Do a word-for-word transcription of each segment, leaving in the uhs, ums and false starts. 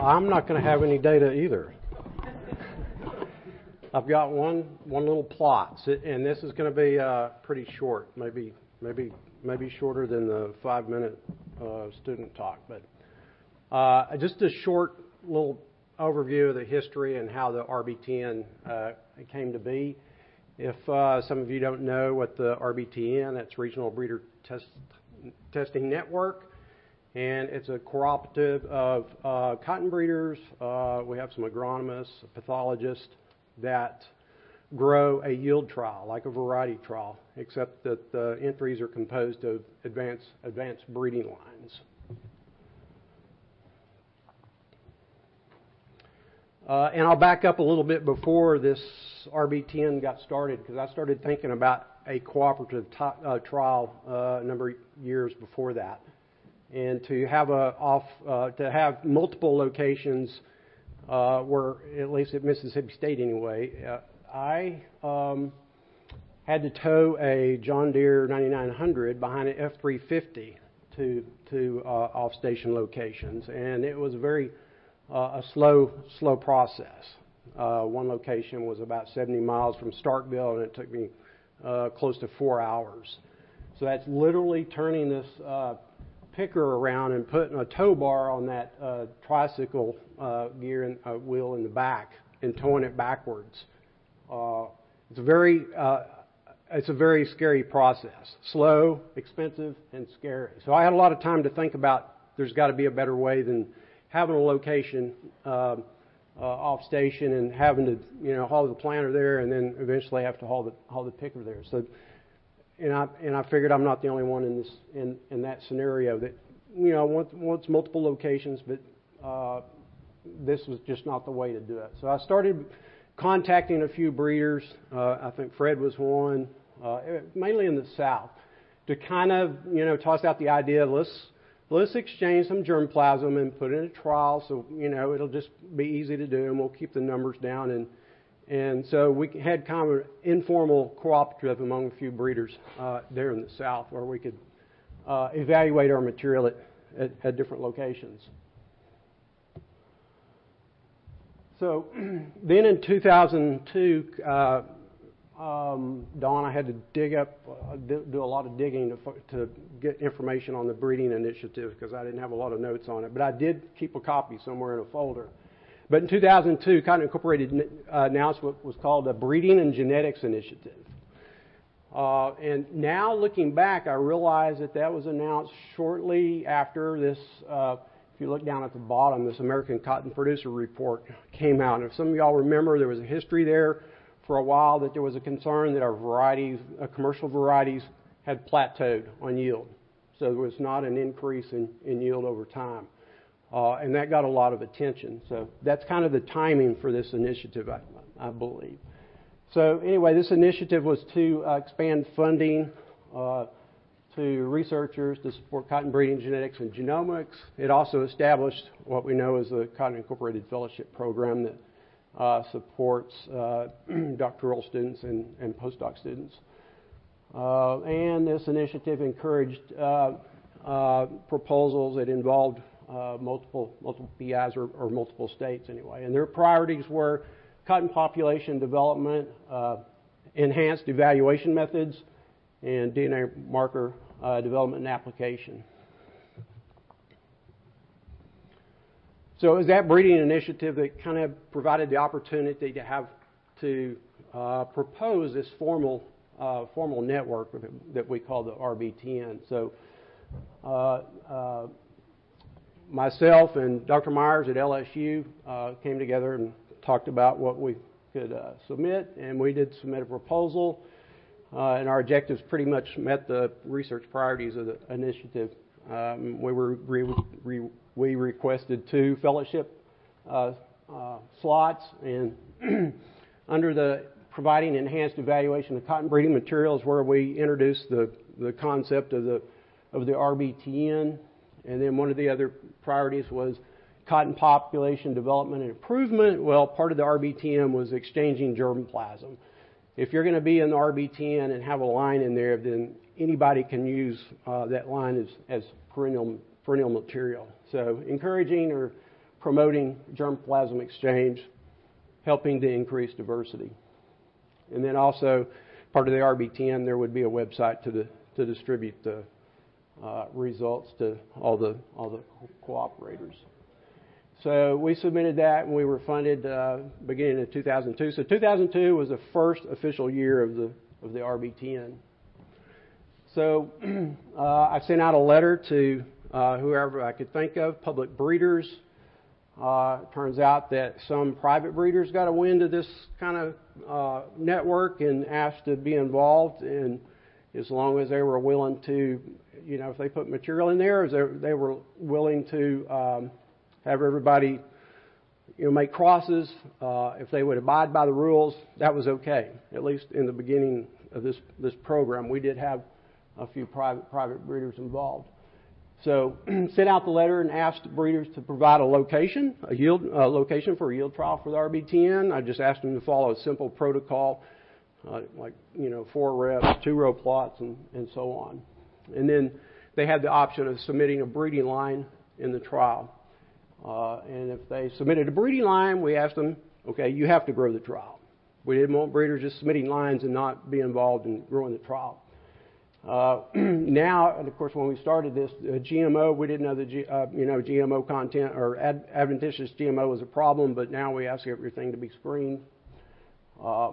I'm not going to have any data either. I've got one one little plot, and this is going to be uh, pretty short, maybe maybe maybe shorter than the five minute uh, student talk, but uh, just a short little overview of the history and how the R B T N uh, came to be. If uh, some of you don't know what the R B T N, that's Regional Breeder Test, Testing Network, and it's a cooperative of uh, cotton breeders. Uh, we have some agronomists, pathologists that grow a yield trial, like a variety trial, except that the entries are composed of advanced, advanced breeding lines. Uh, and I'll back up a little bit before this R B T N got started, because I started thinking about a cooperative t- uh, trial uh, a number of years before that. And to have a off, uh, to have multiple locations, uh, where at least at Mississippi State anyway, uh, I um, had to tow a John Deere ninety-nine hundred behind an F three fifty to to uh, off-station locations, and it was a very uh, a slow slow process. Uh, one location was about seventy miles from Starkville, and it took me uh, close to four hours. So that's literally turning this Uh, picker around and putting a tow bar on that uh, tricycle uh, gear and uh, wheel in the back and towing it backwards. Uh, it's a very uh, it's a very scary process. Slow, expensive, and scary. So I had a lot of time to think about. There's got to be a better way than having a location uh, uh, off station and having to you know haul the planter there and then eventually have to haul the haul the picker there. So. And I and I figured I'm not the only one in this in, in that scenario that you know wants, wants multiple locations, but uh, this was just not the way to do it. So I started contacting a few breeders. Uh, I think Fred was one, uh, mainly in the South, to kind of you know toss out the idea. Let's let's exchange some germplasm and put it in a trial, so you know it'll just be easy to do, and we'll keep the numbers down. And And so we had kind of an informal cooperative among a few breeders uh, there in the South where we could uh, evaluate our material at, at, at different locations. So then in two thousand two, uh, um, Dawn, I had to dig up, uh, do, do a lot of digging to, to get information on the breeding initiative because I didn't have a lot of notes on it. But I did keep a copy somewhere in a folder. But in two thousand two, Cotton Incorporated uh, announced what was called a Breeding and Genetics Initiative. Uh, and now looking back, I realize that that was announced shortly after this, uh, if you look down at the bottom, this American Cotton Producer Report came out. And if some of y'all remember, there was a history there for a while that there was a concern that our varieties, uh, commercial varieties, had plateaued on yield. So there was not an increase in, in yield over time. Uh, and that got a lot of attention. So that's kind of the timing for this initiative, I, I believe. So anyway, this initiative was to uh, expand funding uh, to researchers to support cotton breeding, genetics, and genomics. It also established what we know as the Cotton Incorporated Fellowship Program that uh, supports uh, doctoral students and, and postdoc students. Uh, and this initiative encouraged uh, uh, proposals that involved Uh, multiple multiple P Is or, or multiple states anyway. And their priorities were cotton population development, uh, enhanced evaluation methods, and D N A marker uh, development and application. So it was that breeding initiative that kind of provided the opportunity to have to uh, propose this formal uh, formal network that we call the R B T N. So uh, uh, myself and Doctor Myers at L S U uh, came together and talked about what we could uh, submit, and we did submit a proposal, uh, and our objectives pretty much met the research priorities of the initiative. Um, we were re, re, we requested two fellowship uh, uh, slots, and under the providing enhanced evaluation of cotton breeding materials, where we introduced the the concept of the of the R B T N. And then one of the other priorities was cotton population development and improvement. Well, part of the R B T N was exchanging germplasm. If you're going to be in the R B T N and have a line in there, then anybody can use uh, that line as, as perennial, perennial material. So encouraging or promoting germplasm exchange, helping to increase diversity. And then also, part of the R B ten, there would be a website to, the, to distribute the uh, results to all the, all the cooperators. So we submitted that, and we were funded uh, beginning in two thousand two. So two thousand two was the first official year of the of the R B ten. So uh, I sent out a letter to uh, whoever I could think of, public breeders. Uh, turns out that some private breeders got a wind of this kind of uh, network and asked to be involved. And as long as they were willing to, you know, if they put material in there, they, they were willing to um, have everybody, you know, make crosses. Uh, if they would abide by the rules, that was okay. At least in the beginning of this this program, we did have a few private private breeders involved. So, sent out the letter and asked breeders to provide a location, a yield uh, location for a yield trial for the R B ten. I just asked them to follow a simple protocol, uh, like you know, four reps, two row plots, and and so on. And then they had the option of submitting a breeding line in the trial. Uh, and if they submitted a breeding line, we asked them, okay, you have to grow the trial. We didn't want breeders just submitting lines and not be involved in growing the trial. Uh, now, and of course, when we started this, uh, G M O, we didn't know that G, uh, you know G M O content or ad, adventitious G M O was a problem, but now we ask everything to be screened. Uh,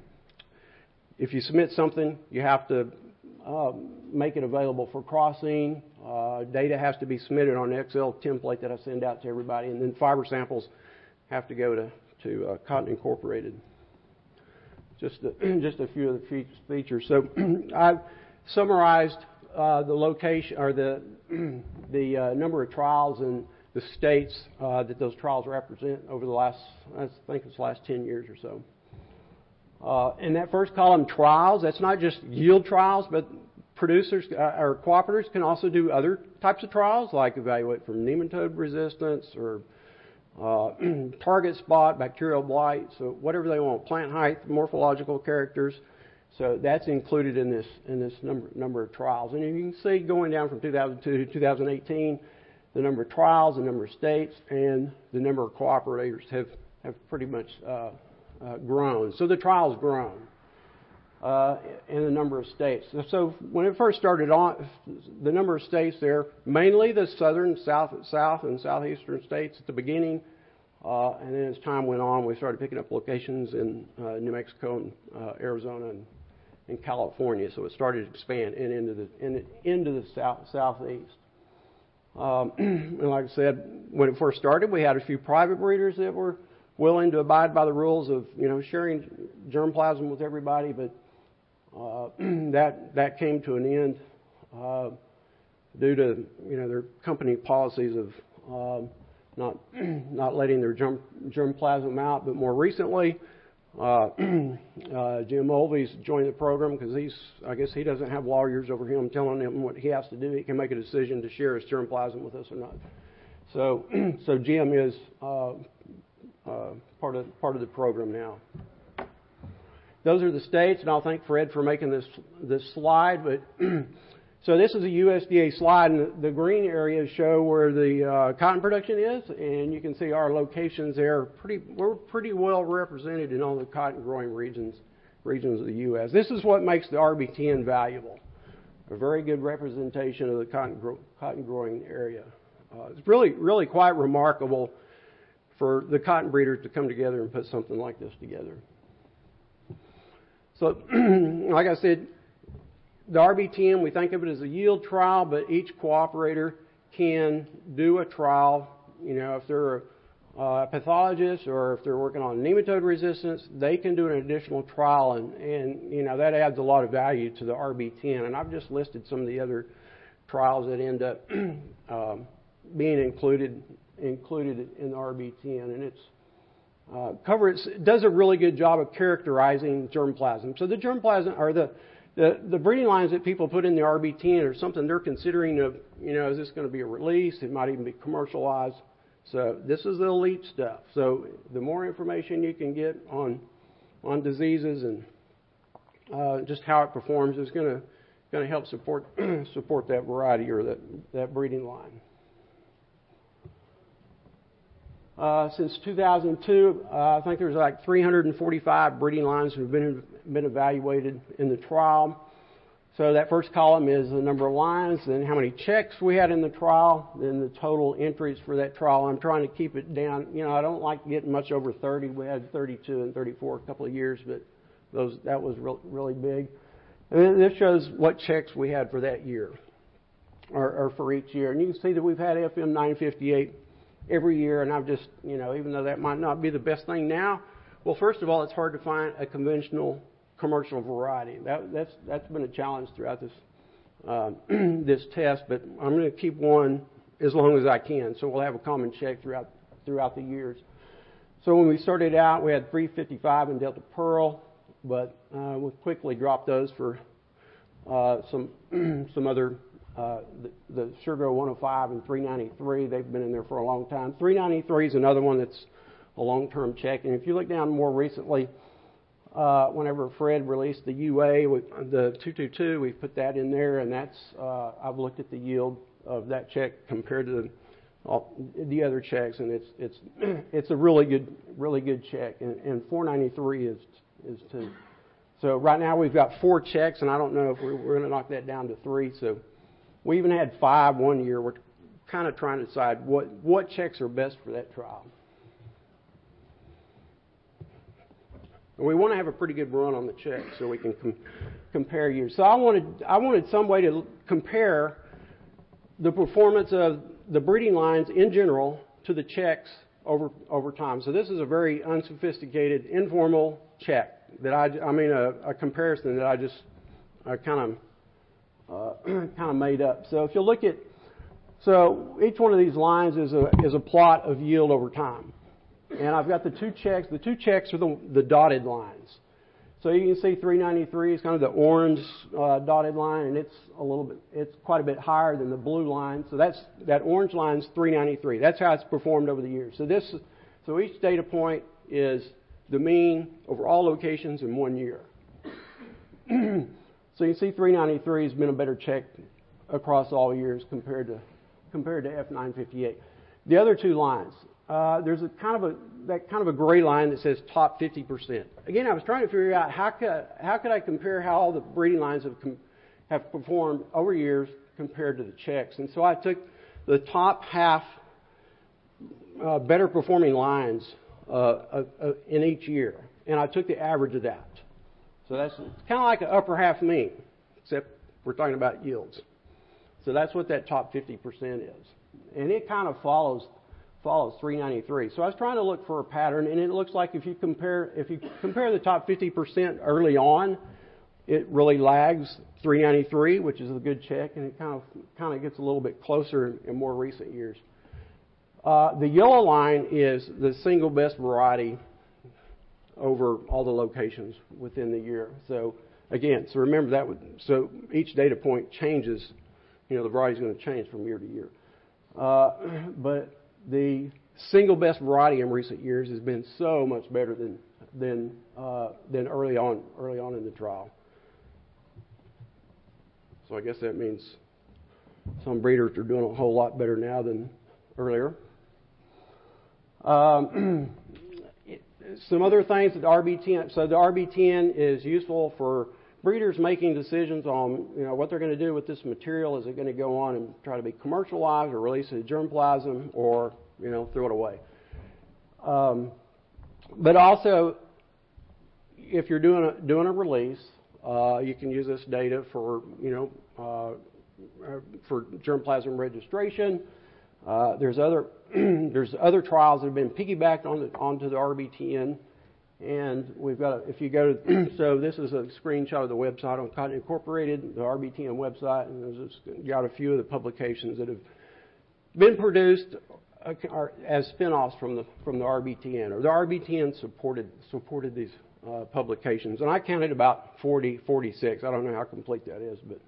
if you submit something, you have to uh, make it available for crossing. Uh, data has to be submitted on an Excel template that I send out to everybody, and then fiber samples have to go to to uh, Cotton Incorporated. Just a, just a few of the features. So I've summarized uh, the location or the the uh, number of trials and the states uh, that those trials represent over the last, I think it's the last ten years or so. Uh, in that first column, trials, that's not just yield trials, but producers uh, or cooperators can also do other types of trials, like evaluate for nematode resistance or uh, target spot, bacterial blight, so whatever they want, plant height, morphological characters. So that's included in this in this number number of trials. And you can see going down from two thousand two to two thousand eighteen, the number of trials, the number of states, and the number of cooperators have, have pretty much uh, uh, grown. So the trial's grown. Uh, in the number of states. So when it first started on, the number of states there, mainly the southern, south, south and southeastern states at the beginning, uh, and then as time went on, we started picking up locations in uh, New Mexico and uh, Arizona and, and California. So it started to expand in, into the in, into the south, southeast. Um, and like I said, when it first started, we had a few private breeders that were willing to abide by the rules of you know sharing germplasm with everybody, but Uh, that that came to an end uh, due to you know their company policies of um, not not letting their germ germplasm out. But more recently, uh, uh, Jim Mulvey's joined the program because he's I guess he doesn't have lawyers over him telling him what he has to do. He can make a decision to share his germplasm with us or not. So so Jim is uh, uh, part of part of the program now. Those are the states, and I'll thank Fred for making this this slide. But so this is a U S D A slide, and the, the green areas show where the uh, cotton production is, and you can see our locations there. Pretty, we're pretty well represented in all the cotton growing regions regions of the U S This is what makes the R B ten valuable. A very good representation of the cotton grow, cotton growing area. Uh, it's really really quite remarkable for the cotton breeders to come together and put something like this together. So, like I said, the R B ten, we think of it as a yield trial, but each cooperator can do a trial. You know, if they're a uh, pathologist or if they're working on nematode resistance, they can do an additional trial, and, and you know, that adds a lot of value to the R B ten. And I've just listed some of the other trials that end up um, being included included in the R B ten, and it's Uh, covers does a really good job of characterizing germplasm. So the germplasm are the, the the breeding lines that people put in the R B ten are something they're considering of, you know, is this going to be a release? It might even be commercialized. So this is the elite stuff. So the more information you can get on on diseases and uh, just how it performs is going to going to help support support that variety or that that breeding line. Uh, since two thousand two, uh, I think there's like three hundred forty-five breeding lines that have been, been evaluated in the trial. So that first column is the number of lines, then how many checks we had in the trial, then the total entries for that trial. I'm trying to keep it down. You know, I don't like getting much over thirty. We had thirty-two and thirty-four a couple of years, but those that was re- really big. And then this shows what checks we had for that year, or, or for each year. And you can see that we've had F M nine fifty-eight every year, and I've just, you know, even though that might not be the best thing now, well, first of all, it's hard to find a conventional commercial variety. That, that's that's been a challenge throughout this uh, this test, but I'm going to keep one as long as I can. So we'll have a common check throughout throughout the years. So when we started out, we had three fifty-five in Delta Pearl, but uh, we quickly dropped those for uh, some some other uh, the, the Sugar one oh five and three ninety-three. They've been in there for a long time. three ninety-three is another one that's a long-term check, and if you look down more recently. Uh, whenever Fred released the U A, we, the two twenty-two, we put that in there, and that's uh, I've looked at the yield of that check compared to the, all, the other checks, and it's it's it's a really good really good check, and, and four ninety-three is is two. So right now we've got four checks, and I don't know if we're, we're going to knock that down to three. So we even had five one year. We're kind of trying to decide what what checks are best for that trial. We want to have a pretty good run on the check so we can com- compare years. So I wanted I wanted some way to compare the performance of the breeding lines in general to the checks over over time. So this is a very unsophisticated, informal check that I I mean a, a comparison that I just I kind of uh, kind of made up. So if you look at so each one of these lines is a is a plot of yield over time. And I've got the two checks. The two checks are the, the dotted lines. So you can see three ninety-three is kind of the orange uh, dotted line, and it's a little bit, it's quite a bit higher than the blue line. So that's that orange line is three ninety-three. That's how it's performed over the years. So this, so each data point is the mean over all locations in one year. So you can see three ninety-three has been a better check across all years compared to compared to F nine fifty-eight. The other two lines. Uh, there's a kind of a that kind of a gray line that says top fifty percent. Again, I was trying to figure out how could how could I compare how all the breeding lines have com- have performed over years compared to the checks. And so I took the top half uh, better performing lines uh, uh, uh, in each year, and I took the average of that. So that's kind of like an upper half mean, except we're talking about yields. So that's what that top fifty percent is, and it kind of follows. follows three ninety-three. So I was trying to look for a pattern, and it looks like if you compare if you compare the top fifty percent early on, it really lags three ninety-three, which is a good check, and it kind of kind of gets a little bit closer in more recent years. Uh, the yellow line is the single best variety over all the locations within the year. So again, so remember that would, so each data point changes. You know, the variety is going to change from year to year. Uh, but the single best variety in recent years has been so much better than than uh, than early on early on in the trial. So I guess that means some breeders are doing a whole lot better now than earlier. Um, some other things that the R B ten. So the R B ten is useful for breeders making decisions on, you know, what they're going to do with this material. Is it going to go on and try to be commercialized or release it to germplasm, or, you know, throw it away? Um, but also, if you're doing a, doing a release, uh, you can use this data for, you know, uh, for germplasm registration. Uh, there's other there's other trials that have been piggybacked on the, onto the R B ten. And we've got, a, if you go to, so this is a screenshot of the website on Cotton Incorporated, the R B T N website, and there's just got a few of the publications that have been produced uh, as spin-offs from the from the R B T N, or the R B T N supported supported these uh, publications, and I counted about forty, forty-six. I don't know how complete that is, but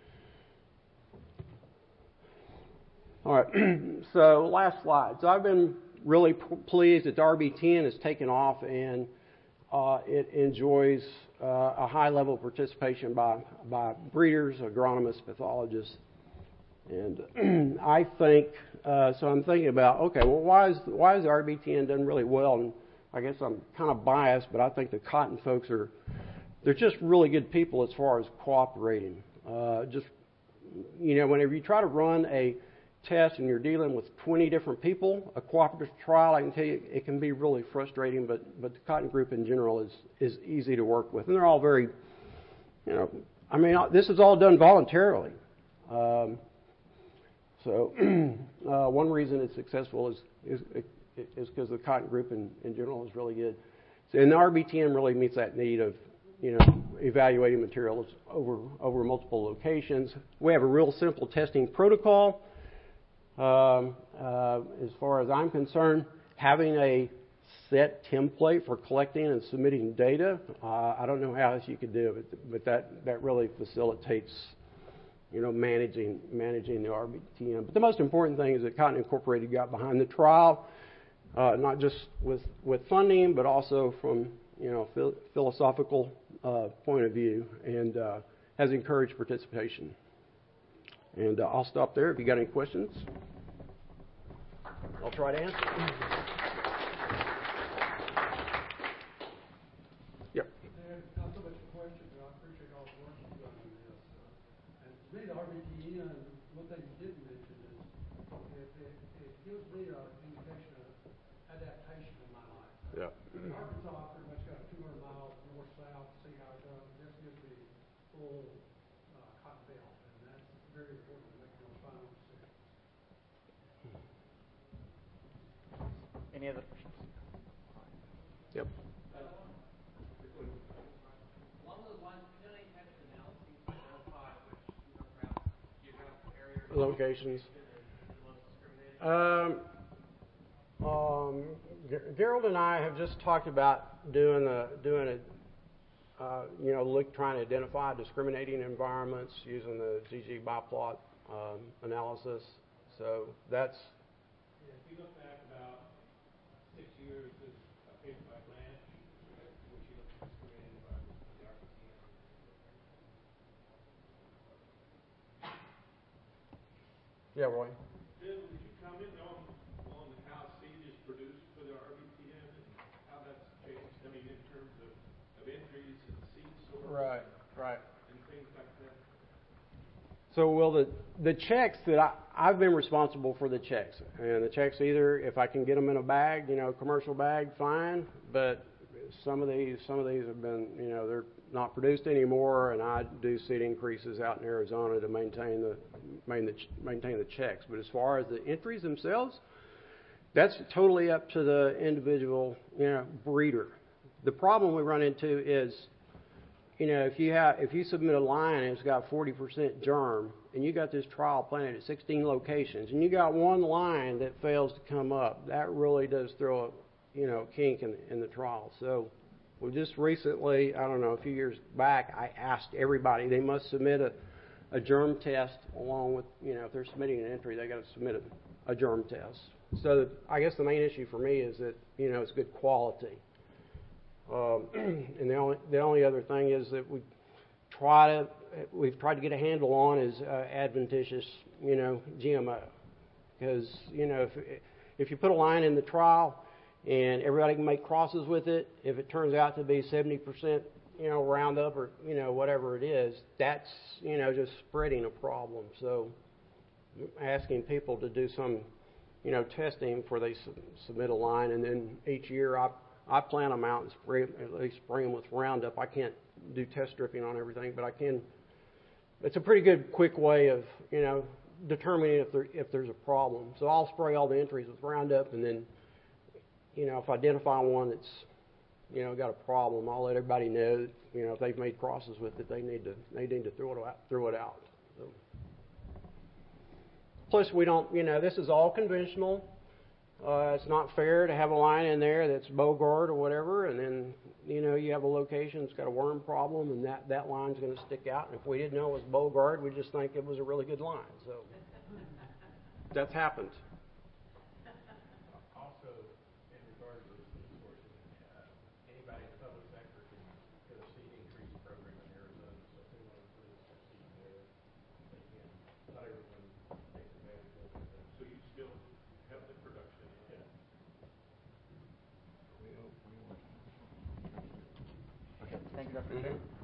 all right. So last slide. So I've been really p- pleased that the R B T N has taken off, and Uh, it enjoys uh, a high level of participation by, by breeders, agronomists, pathologists. And I think Uh, so I'm thinking about, okay, well, why is why is the R B T N done really well? And I guess I'm kind of biased, but I think the cotton folks are, they're just really good people as far as cooperating. Uh, just, you know, whenever you try to run a test and you're dealing with twenty different people, a cooperative trial, I can tell you, it can be really frustrating, but, but the cotton group in general is, is easy to work with. And they're all very, you know, I mean, this is all done voluntarily. Um, so uh, one reason it's successful is is is because the cotton group in, in general is really good. So, and the R B T N really meets that need of, you know, evaluating materials over over multiple locations. We have a real simple testing protocol. Um, uh, as far as I'm concerned, having a set template for collecting and submitting data, uh, I don't know how else you could do it, but that, that really facilitates, you know, managing managing the R B T N. But the most important thing is that Cotton Incorporated got behind the trial, uh, not just with with funding, but also from, you know, phil- philosophical uh, point of view, and uh, has encouraged participation. And uh, I'll stop there. If you got any questions, I'll try to answer. Yep. Not so much a question, but I appreciate all the work you've done on this. Uh, and to me, the R B T N, one thing you didn't mention is it, it, it gives me an indication of adaptation in my life. Yeah. In Arkansas, I pretty much got a two hundred mile north-south, see how it goes. This gives me full uh, cotton belt, and that's very important to make those final decisions. Any other questions? Yep. Locations. Um, um, Gerald and I have just talked about doing a doing a uh, you know look trying to identify discriminating environments using the G G biplot um, analysis. So that's. Yeah, if you look back about six years, there's a paper by Blanche, which you look at discriminating environments for the R B T N. Yeah, Roy. Bill, would you comment on, on how seed is produced for the R B T N and how that's changed? I mean, in terms of, of entries and seed source. Right, and, right. and things like that. So, well, the the checks that I, I've been responsible for the checks, and the checks either if I can get them in a bag, you know, commercial bag, fine. But some of these, some of these have been, you know, they're not produced anymore, and I do seed increases out in Arizona to maintain the maintain the, maintain the checks. But as far as the entries themselves, that's totally up to the individual, you know, breeder. The problem we run into is, you know, if you have if you submit a line and it's got forty percent germ, and you got this trial planted at sixteen locations, and you got one line that fails to come up, that really does throw a, you know, kink in, in the trial. So we just recently, I don't know, a few years back, I asked everybody they must submit a, a germ test along with, you know, if they're submitting an entry, they got to submit a, a germ test. So I guess the main issue for me is that, you know, it's good quality. Um, and the only the only other thing is that we try to we've tried to get a handle on is uh, adventitious, you know, G M O, because you know if if you put a line in the trial and everybody can make crosses with it, if it turns out to be seventy percent, you know, Roundup or you know whatever it is, that's you know just spreading a problem. So asking people to do some, you know, testing before they su- submit a line, and then each year I. I plant them out and spray, at least spray them with Roundup. I can't do test stripping on everything, but I can. It's a pretty good, quick way of, you know, determining if there if there's a problem. So I'll spray all the entries with Roundup, and then, you know, if I identify one that's, you know, got a problem, I'll let everybody know. You know, if they've made crosses with it, they need to they need to throw it out. Throw it out. So. Plus, we don't, you know, this is all conventional. Uh, it's not fair to have a line in there that's Bogart or whatever, and then, you know, you have a location that's got a worm problem, and that, that line's going to stick out. And if we didn't know it was Bogart, we'd just think it was a really good line. So that's happened. Also, in regard to the seed sourcing, uh, anybody in the public sector can get a seed increase program in Arizona. So if they want to put some seed there, they can. Not everyone takes advantage of it. So you still Dr. Mhm. Chair.